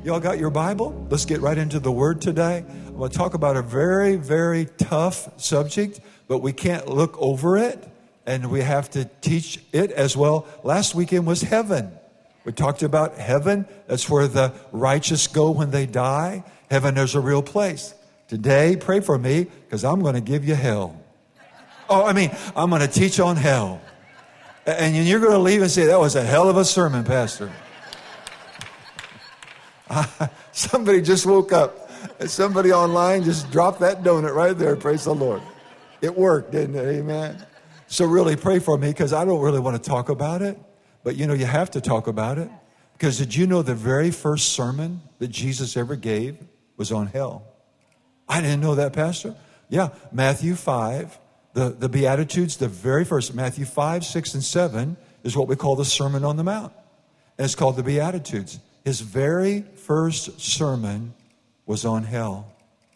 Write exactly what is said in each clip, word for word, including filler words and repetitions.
Y'all got your Bible? Let's get right into the Word today. I'm going to talk about a very, very tough subject, but we can't look over it, and we have to teach it as well. Last weekend was heaven. We talked about heaven. That's where the righteous go when they die. Heaven is a real place. Today, pray for me, because I'm going to give you hell. Oh, I mean, I'm going to teach on hell. And you're going to leave and say, that was a hell of a sermon, Pastor. Somebody just woke up. Somebody online just dropped that donut right there. Praise the Lord. It worked, didn't it? Amen. So really pray for me, because I don't really want to talk about it. But, you know, you have to talk about it. Because did you know the very first sermon that Jesus ever gave was on hell? I didn't know that, Pastor. Yeah, Matthew five, the, the Beatitudes, the very first, Matthew five, six, and seven is what we call the Sermon on the Mount. And it's called the Beatitudes. His very first sermon was on hell.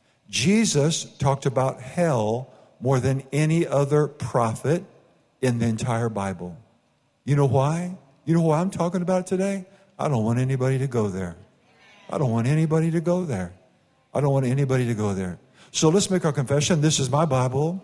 Jesus talked about hell more than any other prophet in the entire Bible. You know why? You know why I'm talking about it today? I don't want anybody to go there. I don't want anybody to go there. I don't want anybody to go there. So let's make our confession. This is my Bible.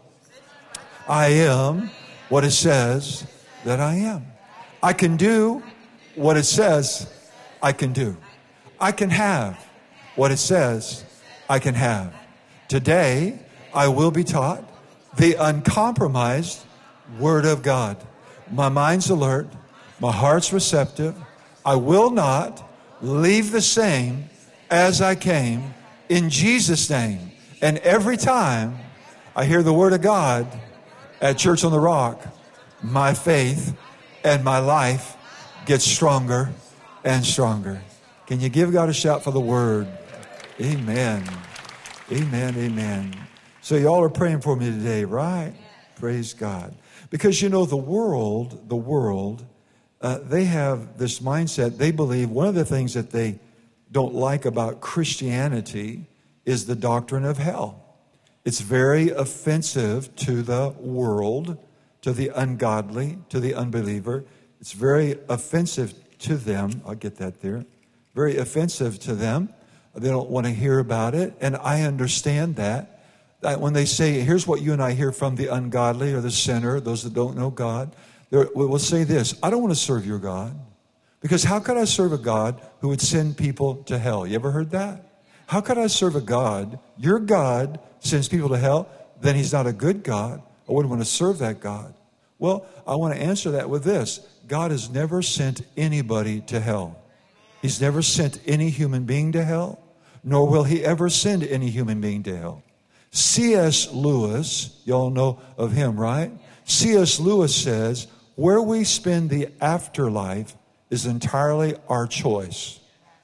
I am what it says that I am. I can do what it says I can do. I can have what it says I can have. Today, I will be taught the uncompromised Word of God. My mind's alert. My heart's receptive. I will not leave the same as I came, in Jesus' name. And every time I hear the Word of God at Church on the Rock, my faith and my life gets stronger and stronger. Can you give God a shout for the Word? Amen. Amen, amen. So y'all are praying for me today, right? Praise God. Because, you know, the world, the world, uh, they have this mindset. They believe one of the things that they don't like about Christianity is the doctrine of hell. It's very offensive to the world, to the ungodly, to the unbeliever. It's very offensive to them. I'll get that there. Very offensive to them. They don't want to hear about it. And I understand that. That when they say, here's what you and I hear from the ungodly or the sinner, those that don't know God, we will say this: I don't want to serve your God. Because how could I serve a God who would send people to hell? You ever heard that? How could I serve a God? Your God sends people to hell, then he's not a good God. I wouldn't want to serve that God. Well, I want to answer that with this. God has never sent anybody to hell. He's never sent any human being to hell, nor will he ever send any human being to hell. C S Lewis, y'all know of him, right? C S Lewis says, where we spend the afterlife is entirely our choice.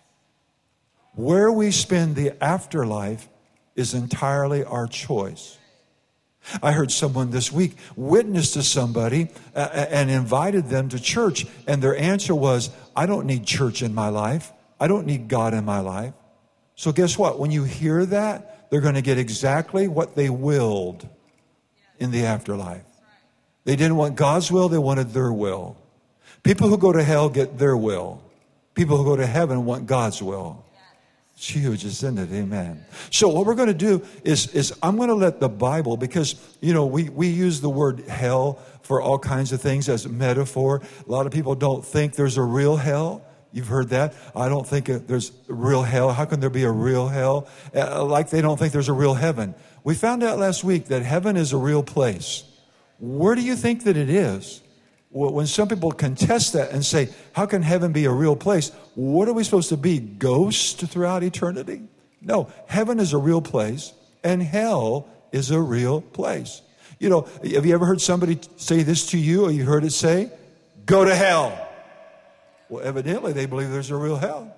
Where we spend the afterlife is entirely our choice. I heard someone this week witness to somebody uh, and invited them to church, and their answer was, I don't need church in my life. I don't need God in my life. So guess what? When you hear that, they're going to get exactly what they willed in the afterlife. They didn't want God's will, they wanted their will. People who go to hell get their will. People who go to heaven want God's will. It's huge, isn't it? Amen. So what we're going to do is, is I'm going to let the Bible, because, you know, we, we use the word hell for all kinds of things as a metaphor. A lot of people don't think there's a real hell. You've heard that. I don't think there's a real hell. How can there be a real hell? Uh, like they don't think there's a real heaven. We found out last week that heaven is a real place. Where do you think that it is? When some people contest that and say, how can heaven be a real place? What are we supposed to be, ghosts throughout eternity? No, heaven is a real place, and hell is a real place. You know, have you ever heard somebody say this to you, or you heard it say, go to hell? Well, evidently they believe there's a real hell.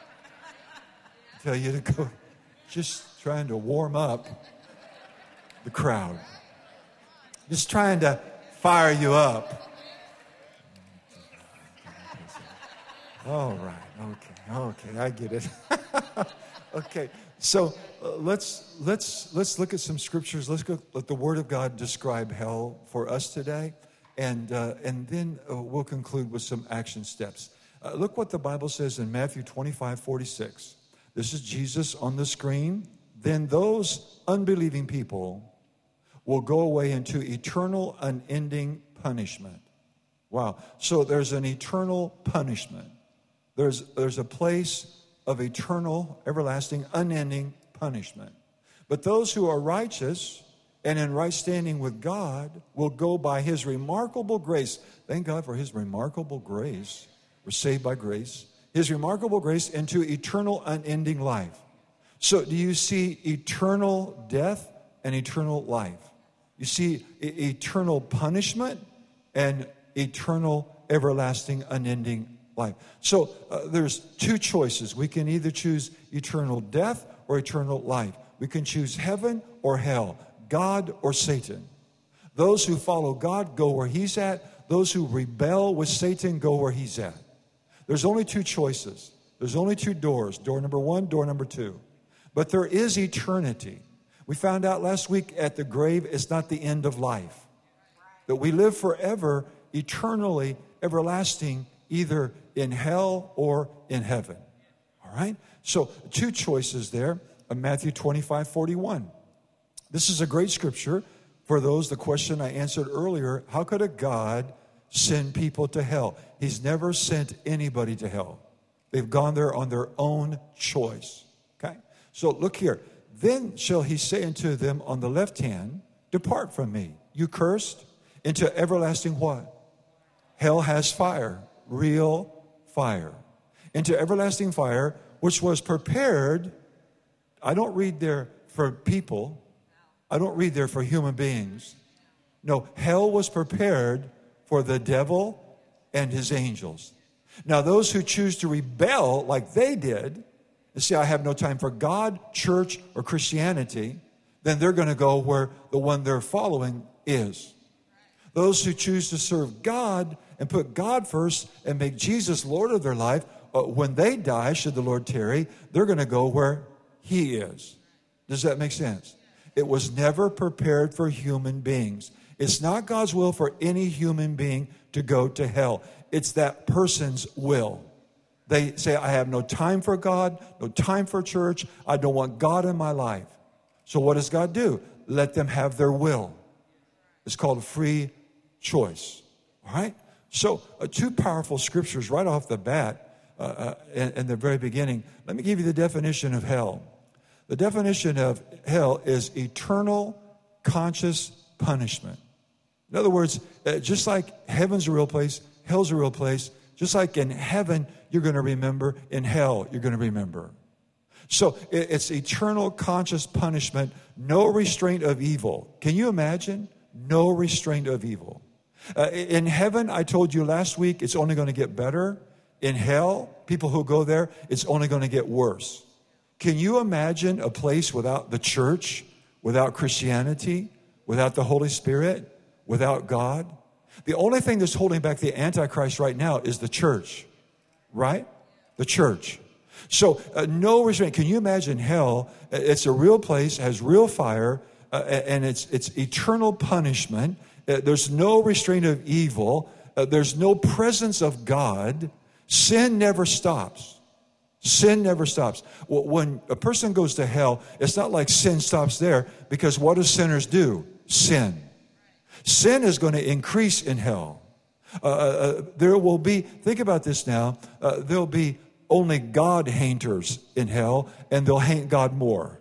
I tell you to go, just trying to warm up the crowd. Just trying to fire you up. All right. Okay. Okay. I get it. Okay. So uh, let's let's let's look at some scriptures. Let's go. Let the Word of God describe hell for us today, and uh, and then uh, we'll conclude with some action steps. Uh, look what the Bible says in Matthew twenty-five forty-six. This is Jesus on the screen. Then those unbelieving people will go away into eternal, unending punishment. Wow. So there's an eternal punishment. There's, there's a place of eternal, everlasting, unending punishment. But those who are righteous and in right standing with God will go by his remarkable grace. Thank God for his remarkable grace. We're saved by grace. His remarkable grace into eternal, unending life. So do you see eternal death and eternal life? You see e- eternal punishment and eternal, everlasting, unending life. So uh, there's two choices. We can either choose eternal death or eternal life. We can choose heaven or hell, God or Satan. Those who follow God go where he's at. Those who rebel with Satan go where he's at. There's only two choices. There's only two doors. Door number one, door number two. But there is eternity. We found out last week at the grave, it's not the end of life. That we live forever, eternally, everlasting, either in hell or in heaven. All right? So two choices there. Matthew twenty-five forty-one. This is a great scripture for those, the question I answered earlier, how could a God send people to hell? He's never sent anybody to hell. They've gone there on their own choice. Okay? So look here. Then shall he say unto them on the left hand, depart from me, you cursed, into everlasting what? Hell has fire, real fire. Into everlasting fire, which was prepared. I don't read there for people. I don't read there for human beings. No, hell was prepared for the devil and his angels. Now, those who choose to rebel like they did, and say, I have no time for God, church, or Christianity, then they're going to go where the one they're following is. Those who choose to serve God and put God first and make Jesus Lord of their life, uh, when they die, should the Lord tarry, they're going to go where he is. Does that make sense? It was never prepared for human beings. It's not God's will for any human being to go to hell. It's that person's will. They say, I have no time for God, no time for church. I don't want God in my life. So what does God do? Let them have their will. It's called free choice. All right? So uh, two powerful scriptures right off the bat uh, uh, in, in the very beginning. Let me give you the definition of hell. The definition of hell is eternal conscious punishment. In other words, uh, just like heaven's a real place, hell's a real place, just like in heaven, you're going to remember, in hell, you're going to remember. So it, it's eternal conscious punishment, no restraint of evil. Can you imagine? No restraint of evil. Uh, in heaven, I told you last week, it's only going to get better. In hell, people who go there, it's only going to get worse. Can you imagine a place without the church, without Christianity, without the Holy Spirit, without God? The only thing that's holding back the Antichrist right now is the church, right? The church. So uh, no restraint. Can you imagine hell? It's a real place, has real fire, uh, and it's it's eternal punishment. Uh, there's no restraint of evil. Uh, there's no presence of God. Sin never stops. Sin never stops. Well, when a person goes to hell, it's not like sin stops there, because what do sinners do? Sin. Sin is going to increase in hell. Uh, uh, there will be, think about this now, uh, there'll be only God haters in hell, and they'll hate God more.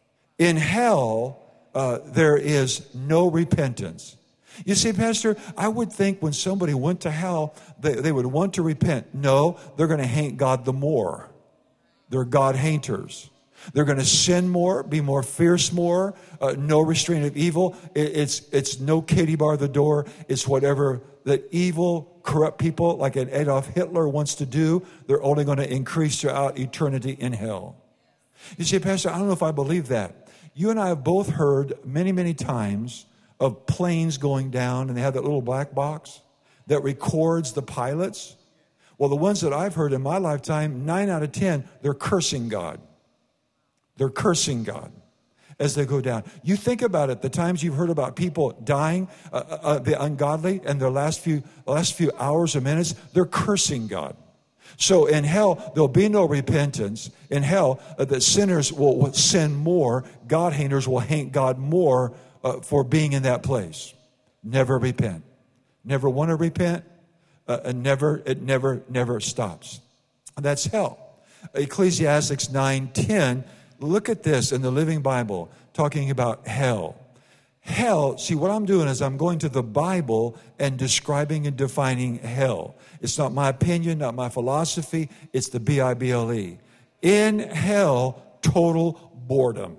In hell, uh, there is no repentance. You see, Pastor, I would think when somebody went to hell, they, they would want to repent. No, they're going to hate God the more. They're God haters. They're going to sin more, be more fierce more, uh, no restraint of evil. It, it's it's no Katie bar the door. It's whatever that evil, corrupt people like an Adolf Hitler wants to do. They're only going to increase throughout eternity in hell. You say, Pastor, I don't know if I believe that. You and I have both heard many, many times of planes going down, and they have that little black box that records the pilots. Well, the ones that I've heard in my lifetime, nine out of ten, they're cursing God. They're cursing God as they go down. You think about it, the times you've heard about people dying, uh, uh, the ungodly, and their last few last few hours or minutes, they're cursing God. So in hell, there'll be no repentance. In hell, uh, the sinners will, will sin more. God haters will hate God more uh, for being in that place. Never repent. Never want to repent. Uh, and never, it never, never stops. That's hell. Ecclesiastes nine ten. Look at this in the Living Bible, talking about hell. Hell, see, what I'm doing is I'm going to the Bible and describing and defining hell. It's not my opinion, not my philosophy. It's the B I B L E. In hell, total boredom.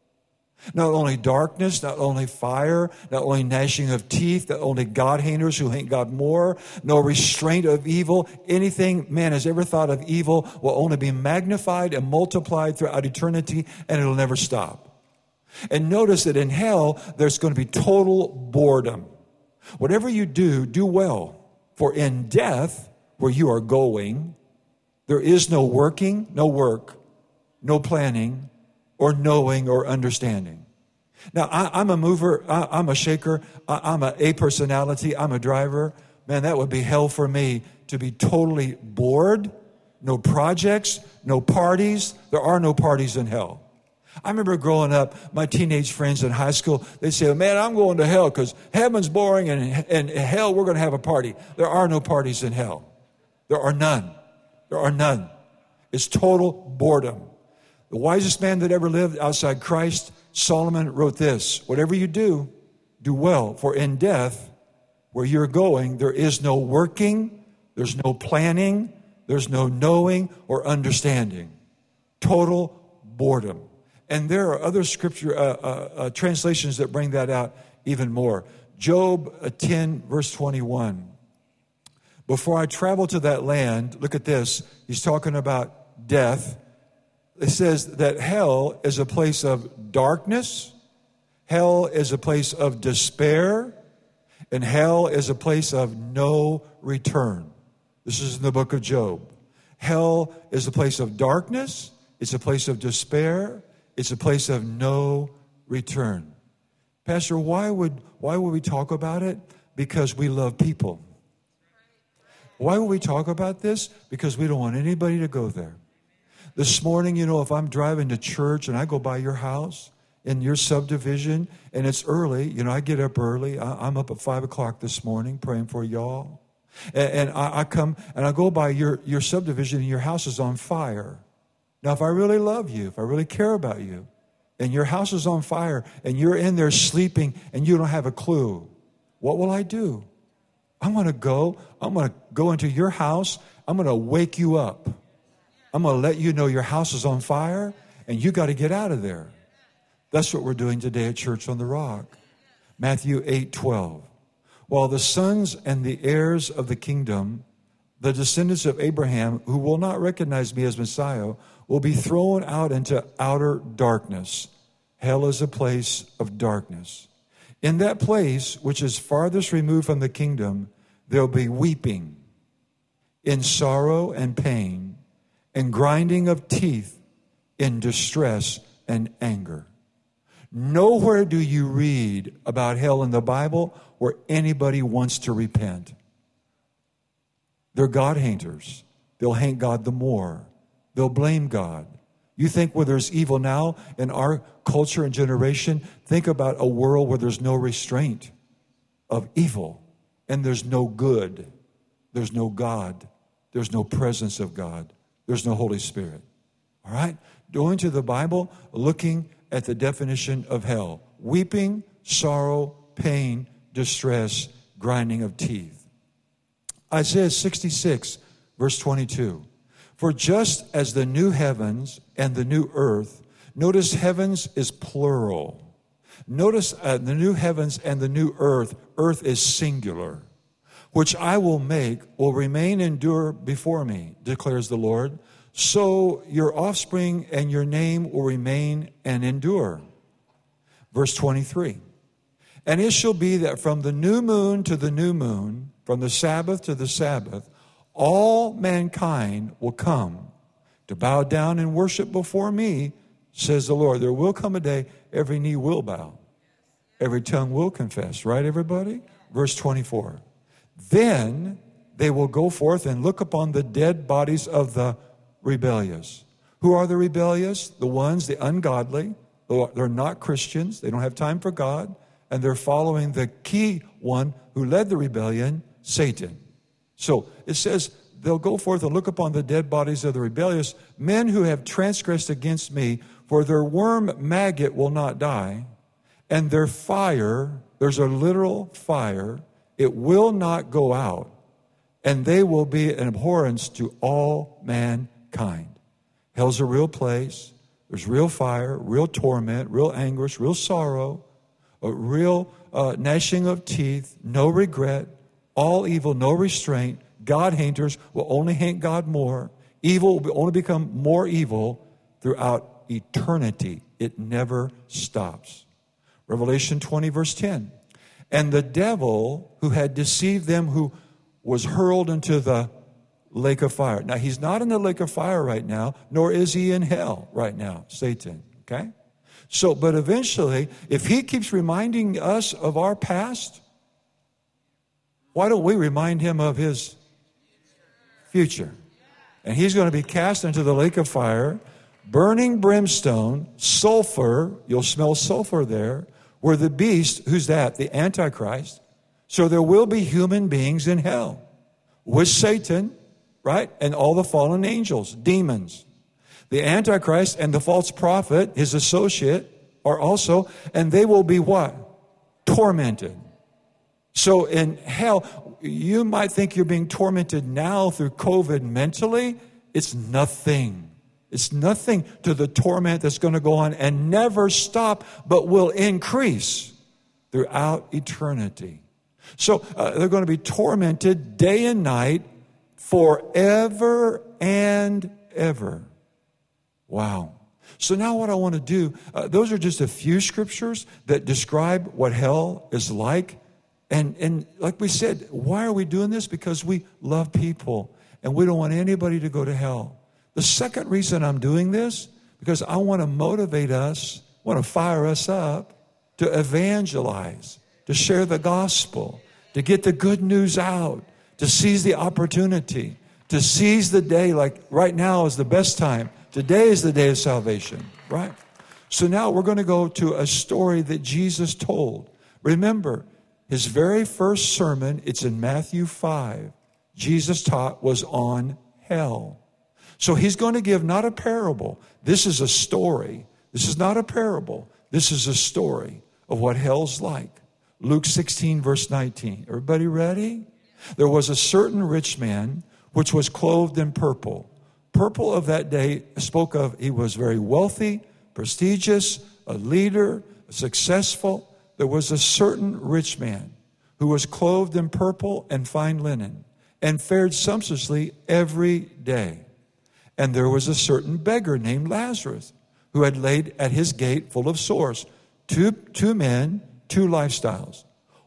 Not only darkness, not only fire, not only gnashing of teeth, not only God haters who hate God more, no restraint of evil. Anything man has ever thought of evil will only be magnified and multiplied throughout eternity, and it'll never stop. And notice that in hell, there's going to be total boredom. Whatever you do, do well. For in death, where you are going, there is no working, no work, no planning, or knowing or understanding. Now, I, I'm a mover, I, I'm a shaker, I, I'm a A personality, I'm a driver. Man, that would be hell for me to be totally bored, no projects, no parties. There are no parties in hell. I remember growing up, my teenage friends in high school, they'd say, man, I'm going to hell because heaven's boring and in hell we're going to have a party. There are no parties in hell. There are none. There are none. It's total boredom. The wisest man that ever lived outside Christ, Solomon, wrote this: whatever you do, do well, for in death, where you're going, there is no working, there's no planning, there's no knowing or understanding. Total boredom. And there are other scripture uh, uh, uh, translations that bring that out even more. Job uh, ten, verse twenty-one. Before I travel to that land, look at this. He's talking about death. It says that hell is a place of darkness. Hell is a place of despair. And hell is a place of no return. This is in the book of Job. Hell is a place of darkness. It's a place of despair. It's a place of no return. Pastor, why would why would we talk about it? Because we love people. Why would we talk about this? Because we don't want anybody to go there. This morning, you know, if I'm driving to church and I go by your house in your subdivision and it's early, you know, I get up early. I, I'm up at five o'clock this morning praying for y'all. And, and I, I come and I go by your, your subdivision and your house is on fire. Now, if I really love you, if I really care about you, and your house is on fire, and you're in there sleeping, and you don't have a clue, what will I do? I'm going to go. I'm going to go into your house. I'm going to wake you up. I'm going to let you know your house is on fire, and you got to get out of there. That's what we're doing today at Church on the Rock. Matthew eight twelve. While the sons and the heirs of the kingdom, the descendants of Abraham, who will not recognize me as Messiah, will be thrown out into outer darkness. Hell is a place of darkness. In that place, which is farthest removed from the kingdom, there'll be weeping, in sorrow and pain, and grinding of teeth, in distress and anger. Nowhere do you read about hell in the Bible where anybody wants to repent. They're God haters. They'll hate God the more. They'll blame God. You think where there's evil now in our culture and generation, think about a world where there's no restraint of evil and there's no good. There's no God. There's no presence of God. There's no Holy Spirit. All right? Going to the Bible, looking at the definition of hell. Weeping, sorrow, pain, distress, grinding of teeth. Isaiah sixty-six, verse twenty-two. For just as the new heavens and the new earth, notice heavens is plural. Notice uh, the new heavens and the new earth, earth is singular, which I will make will remain endure before me, declares the Lord. So your offspring and your name will remain and endure. Verse twenty-three. And it shall be that from the new moon to the new moon, from the Sabbath to the Sabbath, all mankind will come to bow down and worship before me, says the Lord. There will come a day every knee will bow. Every tongue will confess. Right, everybody? Verse twenty-four. Then they will go forth and look upon the dead bodies of the rebellious. Who are the rebellious? The ones, the ungodly. They're not Christians. They don't have time for God. And they're following the key one who led the rebellion, Satan. So it says, they'll go forth and look upon the dead bodies of the rebellious, men who have transgressed against me, for their worm maggot will not die, and their fire, there's a literal fire, it will not go out, and they will be an abhorrence to all mankind. Hell's a real place. There's real fire, real torment, real anguish, real sorrow, a real uh, gnashing of teeth, no regret, all evil, no restraint. God haters will only hate God more. Evil will only become more evil throughout eternity. It never stops. Revelation twenty, verse ten. And the devil who had deceived them, who was hurled into the lake of fire. Now, he's not in the lake of fire right now, nor is he in hell right now, Satan, okay? So, but eventually, if he keeps reminding us of our past, why don't we remind him of his future? And he's going to be cast into the lake of fire, burning brimstone, sulfur, you'll smell sulfur there, where the beast, who's that? The Antichrist. So there will be human beings in hell with Satan, right? And all the fallen angels, demons. The Antichrist and the false prophet, his associate, are also, and they will be what? Tormented. So in hell, you might think you're being tormented now through COVID mentally. It's nothing. It's nothing to the torment that's going to go on and never stop, but will increase throughout eternity. So uh, they're going to be tormented day and night forever and ever. Wow. So now what I want to do, uh, those are just a few scriptures that describe what hell is like. And, and like we said, why are we doing this? Because we love people and we don't want anybody to go to hell. The second reason I'm doing this, because I want to motivate us, want to fire us up to evangelize, to share the gospel, to get the good news out, to seize the opportunity, to seize the day. Like right now is the best time. Today is the day of salvation, right? So now we're going to go to a story that Jesus told. Remember, his very first sermon, it's in Matthew five, Jesus taught was on hell. So he's going to give not a parable. This is a story. This is not a parable. This is a story of what hell's like. Luke sixteen, verse nineteen. Everybody ready? There was a certain rich man which was clothed in purple. Purple of that day spoke of he was very wealthy, prestigious, a leader, successful. There was a certain rich man who was clothed in purple and fine linen and fared sumptuously every day. And there was a certain beggar named Lazarus who had laid at his gate full of sores. Two, two men, two lifestyles.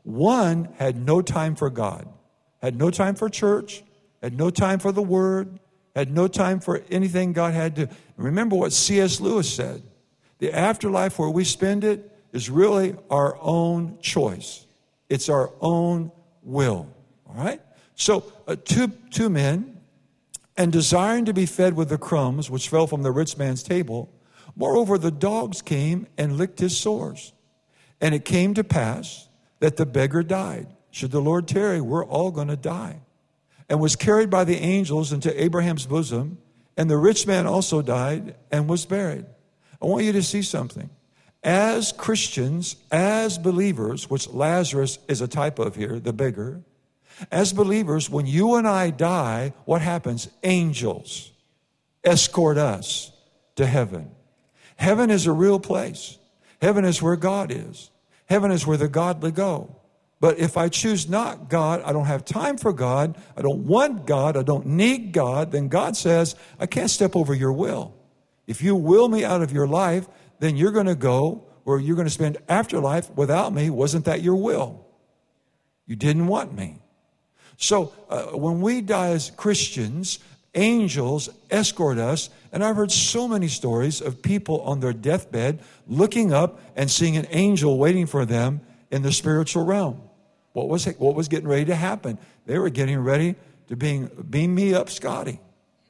One had no time for God, had no time for church, had no time for the word, had no time for anything God had to. Remember what C S Lewis said. The afterlife where we spend it is really our own choice. It's our own will. All right? So uh, two, two men, and desiring to be fed with the crumbs which fell from the rich man's table, moreover the dogs came and licked his sores. And it came to pass that the beggar died. Should the Lord tarry, we're all going to die. And was carried by the angels into Abraham's bosom. And the rich man also died and was buried. I want you to see something. As Christians, as believers, which Lazarus is a type of here, the beggar, as believers, when you and I die, what happens? Angels escort us to heaven. Heaven is a real place. Heaven is where God is. Heaven is where the godly go. But if I choose not God, I don't have time for God, I don't want God, I don't need God, then God says, I can't step over your will. If you will me out of your life, then you're going to go where you're going to spend afterlife without me. Wasn't that your will? You didn't want me. So uh, when we die as Christians, angels escort us. And I've heard so many stories of people on their deathbed looking up and seeing an angel waiting for them in the spiritual realm. What was it, what was getting ready to happen? They were getting ready to being, beam me up, Scotty.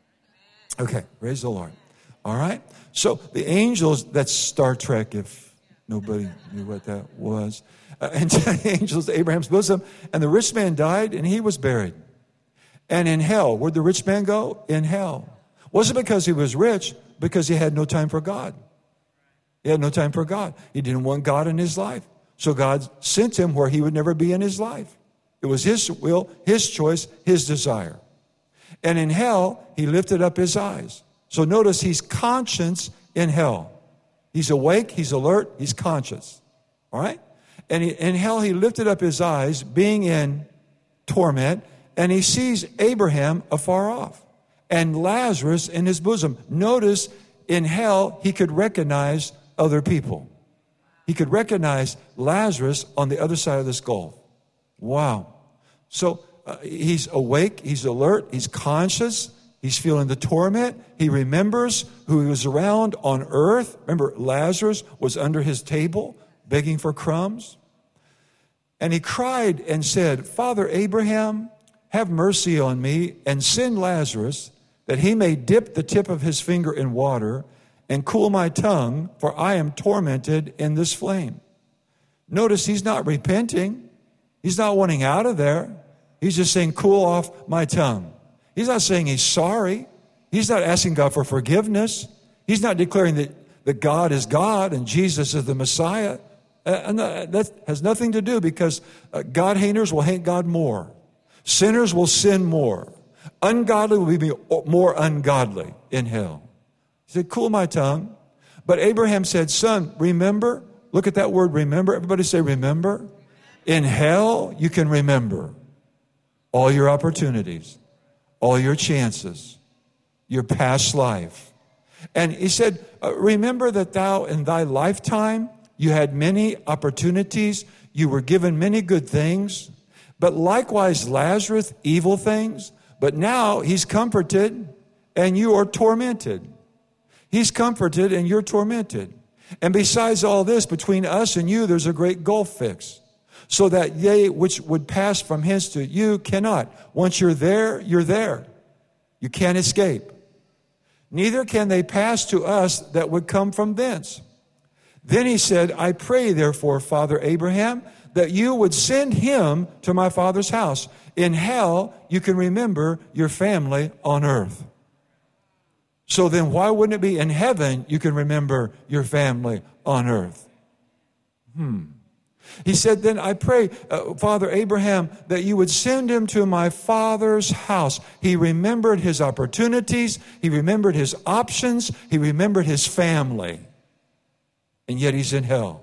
Okay, praise the Lord. All right. So the angels, that's Star Trek if nobody knew what that was. Uh, and the angels, Abraham's bosom, and the rich man died and he was buried. And in hell, where'd the rich man go? In hell. Wasn't because he was rich, because he had no time for God. He had no time for God. He didn't want God in his life. So God sent him where he would never be in his life. It was his will, his choice, his desire. And in hell, he lifted up his eyes. So notice he's conscious in hell. He's awake, he's alert, he's conscious. All right? And he, in hell, he lifted up his eyes, being in torment, and he sees Abraham afar off and Lazarus in his bosom. Notice in hell, he could recognize other people. He could recognize Lazarus on the other side of this gulf. Wow. So uh, he's awake, he's alert, he's conscious, he's feeling the torment. He remembers who he was around on earth. Remember, Lazarus was under his table begging for crumbs. And he cried and said, Father Abraham, have mercy on me and send Lazarus that he may dip the tip of his finger in water and cool my tongue, for I am tormented in this flame. Notice he's not repenting. He's not wanting out of there. He's just saying, cool off my tongue. He's not saying he's sorry. He's not asking God for forgiveness. He's not declaring that, that God is God and Jesus is the Messiah. Uh, and that has nothing to do, because uh, God haters will hate God more. Sinners will sin more. Ungodly will be more ungodly in hell. He said, cool my tongue. But Abraham said, son, remember. Look at that word, remember. Everybody say remember. In hell, you can remember all your opportunities, all your chances, your past life. And he said, uh, remember that thou in thy lifetime, you had many opportunities. You were given many good things. But likewise, Lazarus, evil things. But now he's comforted and you are tormented. He's comforted and you're tormented. And besides all this, between us and you, there's a great gulf fixed, so that they which would pass from hence to you cannot. Once you're there, you're there. You can't escape. Neither can they pass to us that would come from thence. Then he said, I pray therefore, Father Abraham, that you would send him to my father's house. In hell, you can remember your family on earth. So then why wouldn't it be in heaven you can remember your family on earth? Hmm. He said, then I pray, uh, Father Abraham, that you would send him to my father's house. He remembered his opportunities. He remembered his options. He remembered his family. And yet he's in hell.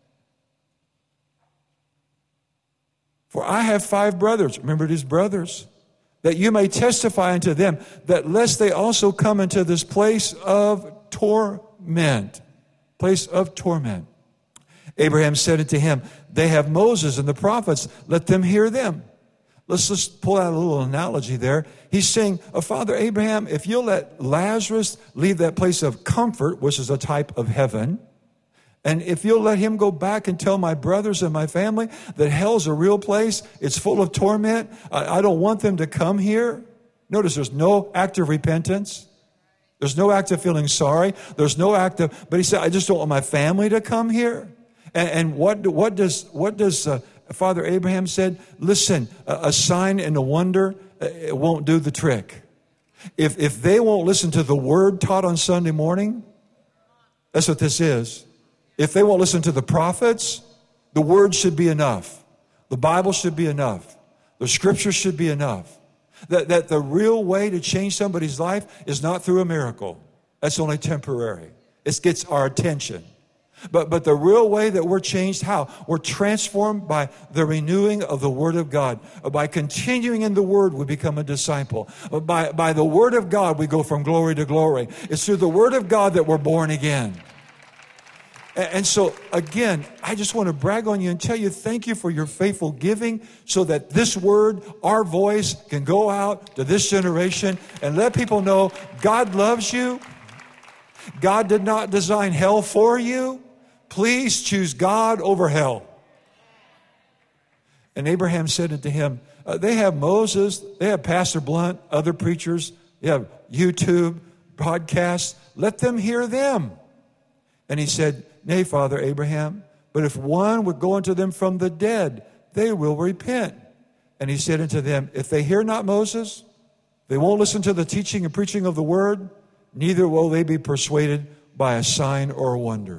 For I have five brothers. Remembered his brothers. That you may testify unto them, that lest they also come into this place of torment. Place of torment. Abraham said unto him, they have Moses and the prophets, let them hear them. Let's just pull out a little analogy there. He's saying, oh, Father Abraham, if you'll let Lazarus leave that place of comfort, which is a type of heaven, and if you'll let him go back and tell my brothers and my family that hell's a real place, it's full of torment, I, I don't want them to come here. Notice there's no act of repentance. There's no act of feeling sorry. There's no act of, but he said, I just don't want my family to come here. And, and what, what does, what does uh, Father Abraham said? Listen, a, a sign and a wonder, uh, it won't do the trick. If, if they won't listen to the word taught on Sunday morning, that's what this is. If they won't listen to the prophets, the word should be enough. The Bible should be enough. The scripture should be enough. That, that the real way to change somebody's life is not through a miracle. That's only temporary. It gets our attention. But, but the real way that we're changed, how? We're transformed by the renewing of the Word of God. By continuing in the Word, we become a disciple. By, by the Word of God, we go from glory to glory. It's through the Word of God that we're born again. And so, again, I just want to brag on you and tell you thank you for your faithful giving, so that this word, our voice, can go out to this generation and let people know God loves you. God did not design hell for you. Please choose God over hell. And Abraham said unto him, uh, they have Moses, they have Pastor Blunt, other preachers, they have YouTube, podcasts. Let them hear them. And he said, nay, Father Abraham, but if one would go unto them from the dead, they will repent. And he said unto them, if they hear not Moses, they won't listen to the teaching and preaching of the word, neither will they be persuaded by a sign or a wonder.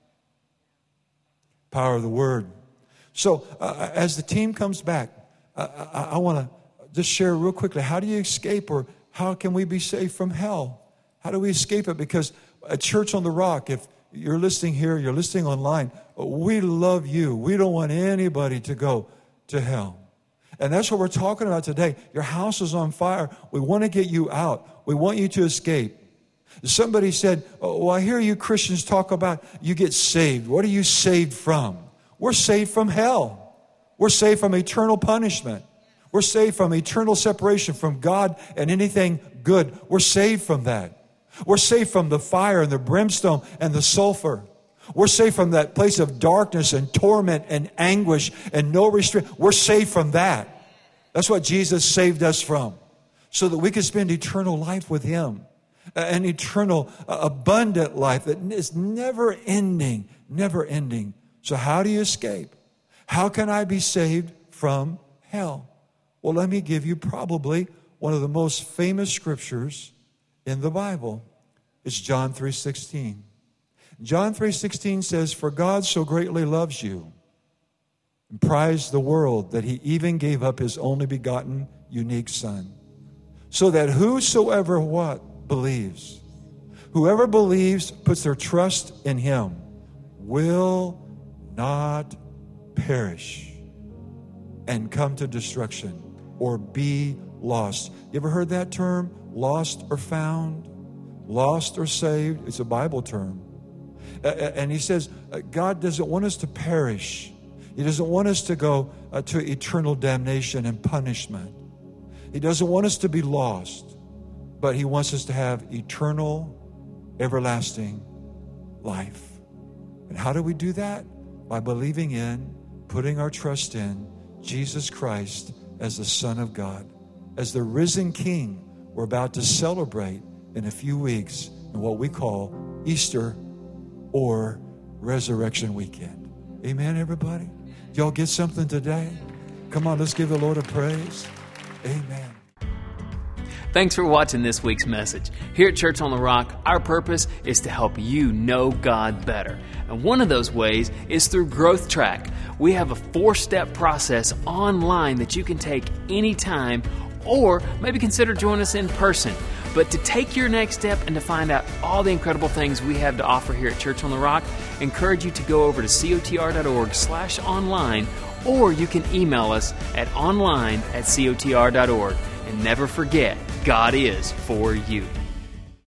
Power of the word. So uh, as the team comes back, uh, I, I want to just share real quickly, how do you escape, or how can we be saved from hell? How do we escape it? Because at Church on the Rock, if you're listening here, you're listening online, we love you. We don't want anybody to go to hell. And that's what we're talking about today. Your house is on fire. We want to get you out. We want you to escape. Somebody said, oh, well, I hear you Christians talk about you get saved. What are you saved from? We're saved from hell. We're saved from eternal punishment. We're saved from eternal separation from God and anything good. We're saved from that. We're saved from the fire and the brimstone and the sulfur. We're saved from that place of darkness and torment and anguish and no restraint. We're saved from that. That's what Jesus saved us from, so that we can spend eternal life with Him. An eternal, uh, abundant life that is never ending, never ending. So how do you escape? How can I be saved from hell? Well, let me give you probably one of the most famous scriptures in the Bible. It's John three sixteen. John three sixteen says, for God so greatly loves you and prized the world that He even gave up His only begotten unique Son, so that whosoever what? Believes. Whoever believes, puts their trust in Him, will not perish and come to destruction or be lost. You ever heard that term? Lost or found? Lost or saved? It's a Bible term. Uh, and he says, uh, God doesn't want us to perish. He doesn't want us to go uh, to eternal damnation and punishment. He doesn't want us to be lost, but He wants us to have eternal, everlasting life. And how do we do that? By believing in, putting our trust in Jesus Christ as the Son of God, as the risen King we're about to celebrate in a few weeks in what we call Easter or Resurrection Weekend. Amen, everybody? Y'all get something today? Come on, let's give the Lord a praise. Amen. Thanks for watching this week's message. Here at Church on the Rock, our purpose is to help you know God better. And one of those ways is through Growth Track. We have a four-step process online that you can take anytime, or maybe consider joining us in person. But to take your next step and to find out all the incredible things we have to offer here at Church on the Rock, I encourage you to go over to cotr.org slash online, or you can email us at online at cotr dot org. And never forget, God is for you.